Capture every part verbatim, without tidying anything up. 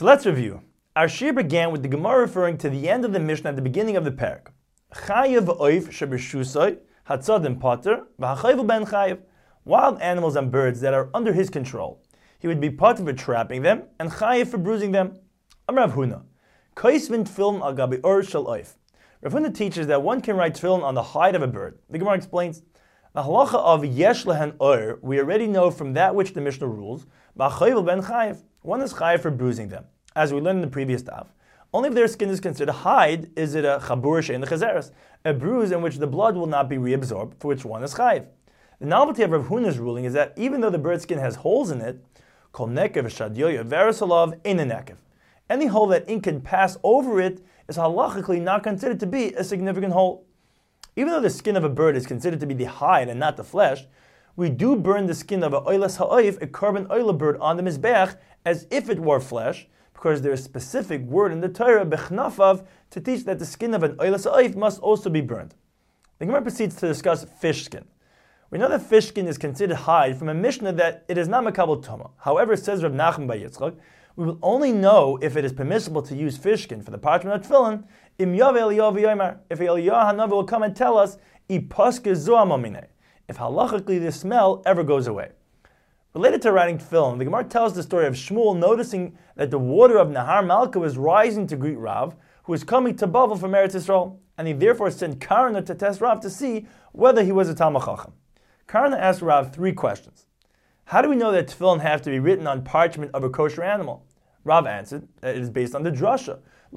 So let's review. Our shir began with the Gemara referring to the end of the Mishnah at the beginning of the parak. Chayev oif shebeshusay hatzadim pater v'hachayvu ben chayev. Wild animals and birds that are under his control, he would be pater for trapping them and chayev for bruising them. Amar Rav Huna, kaisvin tefillin al gabi or shel oif. Rav Huna teaches that one can write tefillin on the hide of a bird. The Gemara explains, the halacha of yesh lehen or we already know from that which the Mishnah rules, v'hachayvu ben chayev. One is chayev for bruising them, as we learned in the previous daf. Only if their skin is considered hide is it a chabur she'en lechazeres, a bruise in which the blood will not be reabsorbed, for which one is chayev. The novelty of Rav Huna's ruling is that even though the bird skin has holes in it, kol nekev shadyoya veresalav ein nekev. Any hole that ink can pass over it is halachically not considered to be a significant hole. Even though the skin of a bird is considered to be the hide and not the flesh, we do burn the skin of a oilas ha'oif, a carbon oila bird, on the mizbeach as if it were flesh, because there is a specific word in the Torah, bechnafav, to teach that the skin of an oilas ha'oif must also be burned. The Gemara proceeds to discuss fish skin. We know that fish skin is considered hide from a Mishnah that it is not makabel toma. However, says Rav Nachman bar Yitzchak, we will only know if it is permissible to use fish skin for the parchment of tefillin im yav Eliyahu v'yomer, if Eliyahu Hanavi will come and tell us ipaske zoa mamine, if halachically the smell ever goes away. Related to writing tefillin, the Gemara tells the story of Shmuel noticing that the water of Nahar Malka was rising to greet Rav, who was coming to Bavel from Eretz Yisrael, and he therefore sent Karna to test Rav to see whether he was a Talmid Chacham. Karna asked Rav three questions. How do we know that tefillin have to be written on parchment of a kosher animal? Rav answered that it is based on the drasha.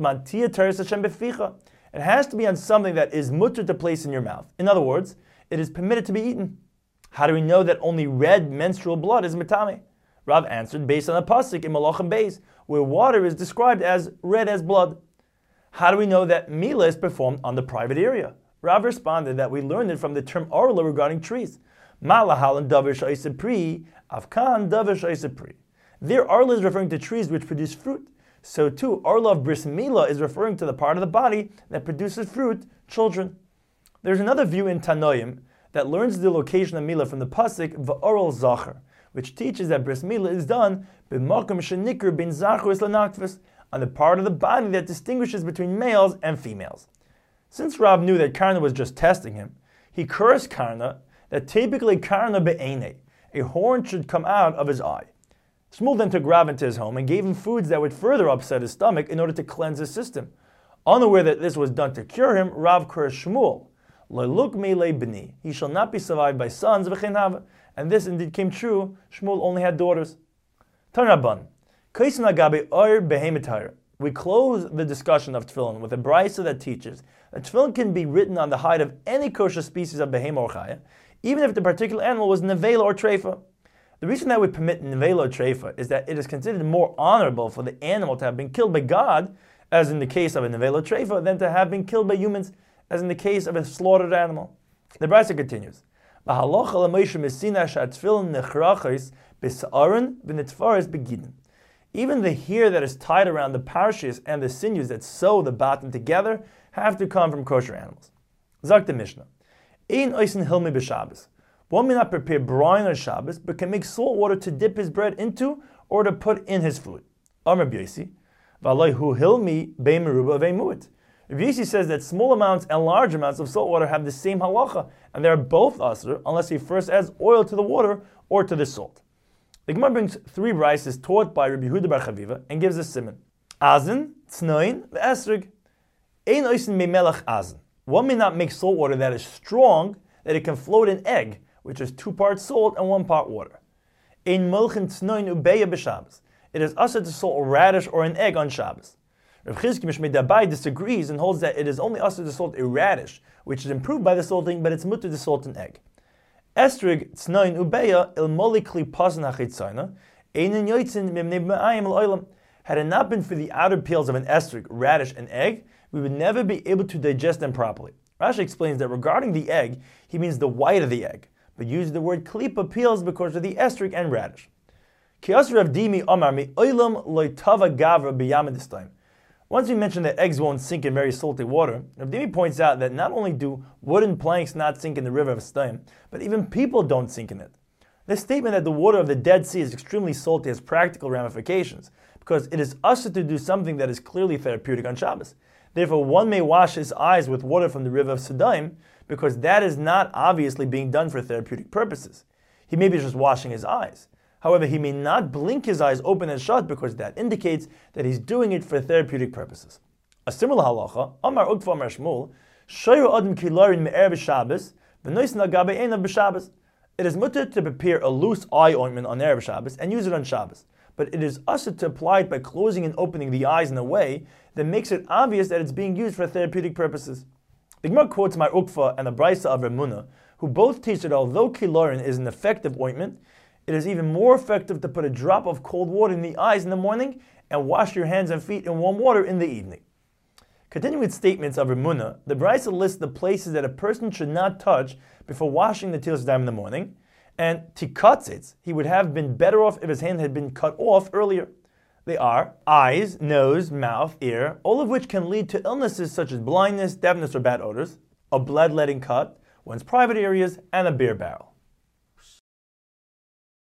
It has to be on something that is mutter to place in your mouth. In other words, it is permitted to be eaten. How do we know that only red menstrual blood is metame? Rav answered based on a pasuk in Malachim Beis, where water is described as red as blood. How do we know that Mila is performed on the private area? Rav responded that we learned it from the term Arla regarding trees. Malahalan davish oisipri, avkan davish oisipri. There, Arla is referring to trees which produce fruit. So too, Arla of Bris Mila is referring to the part of the body that produces fruit, children. There's another view in Tanoim that learns the location of Mila from the pasuk V'oral Zachar, which teaches that Bris Mila is done b'makom shenikr bin Zachris lanakvis, on the part of the body that distinguishes between males and females. Since Rav knew that Karna was just testing him, he cursed Karna that typically Karna be'ene, a horn should come out of his eye. Shmuel then took Rav into his home and gave him foods that would further upset his stomach in order to cleanse his system. Unaware that this was done to cure him, Rav cursed Shmuel. Le'luk me'le b'ni, he shall not be survived by sons, v'chein hava. And this indeed came true. Shmuel only had daughters. Tanraban, kaisin agabe or behemitayr. We close the discussion of tefillin with a brisa that teaches that tefillin can be written on the hide of any kosher species of behem or chaya, even if the particular animal was nevela or treifa. The reason that we permit nevela or treifa is that it is considered more honorable for the animal to have been killed by God, as in the case of a nevela or treifa, than to have been killed by humans, as in the case of a slaughtered animal. The brisa continues. Even the hair that is tied around the parshas and the sinews that sew the bottom together have to come from kosher animals. Zak the Mishnah. Ein oisen hilmi b'Shabbos. One may not prepare brine on Shabbos, but can make salt water to dip his bread into or to put in his food. Amar B'Yosi, v'aloi hu hilmi bein meruba vein mu'it. Rav Yossi says that small amounts and large amounts of salt water have the same halacha, and they are both asr unless he first adds oil to the water or to the salt. The Gemara brings three brises taught by Rabbi Yehuda bar Chaviva and gives a simon. Azin, tznoin, ve'esrig. Ein oisin memelach azin. One may not make salt water that is strong, that it can float an egg, which is two parts salt and one part water. Ein molchin tznoin ubeya b'Shabbos. It is asr to salt a radish or an egg on Shabbos. Rav Chizki Mishmei Dabai disagrees and holds that it is only asr to salt a radish, which is improved by the salting, but it's mutter to salt an egg. Estrig tznoin ubeya il molikli pasan hachitzayna einin yoitzin mimnei b'ayim l'oilam. Had it not been for the outer peels of an estrig, radish, and egg, we would never be able to digest them properly. Rashi explains that regarding the egg, he means the white of the egg, but uses the word klipa peels because of the estrig and radish. Kias Rav Dimi Omar mi oilam loitava gavra b'yamid this time. Once we mentioned that eggs won't sink in very salty water, Rav Dimi points out that not only do wooden planks not sink in the river of Sdaim, but even people don't sink in it. This statement that the water of the Dead Sea is extremely salty has practical ramifications, because it is usher to do something that is clearly therapeutic on Shabbos. Therefore, one may wash his eyes with water from the river of Sedaim, because that is not obviously being done for therapeutic purposes. He may be just washing his eyes. However, he may not blink his eyes open and shut, because that indicates that he's doing it for therapeutic purposes. A similar halacha, Amar Ukva Amar Shmuel, Shoyu Adam Kilarin Me'er B'Shabbos, V'nois Nagabe Einav B'Shabbos. It is mutter to prepare a loose eye ointment on Erev Shabbos and use it on Shabbos, but it is usher to apply it by closing and opening the eyes in a way that makes it obvious that it's being used for therapeutic purposes. The Gemara quotes Mar Ukva and the Brisa of Ramuna, who both teach that although Kilarin is an effective ointment, it is even more effective to put a drop of cold water in the eyes in the morning and wash your hands and feet in warm water in the evening. Continuing with statements of Ramuna, the Brisa lists the places that a person should not touch before washing the Tilas Yadayim in the morning, and tikatzitz, he would have been better off if his hand had been cut off earlier. They are eyes, nose, mouth, ear, all of which can lead to illnesses such as blindness, deafness, or bad odors, a bloodletting cut, one's private areas, and a beer barrel.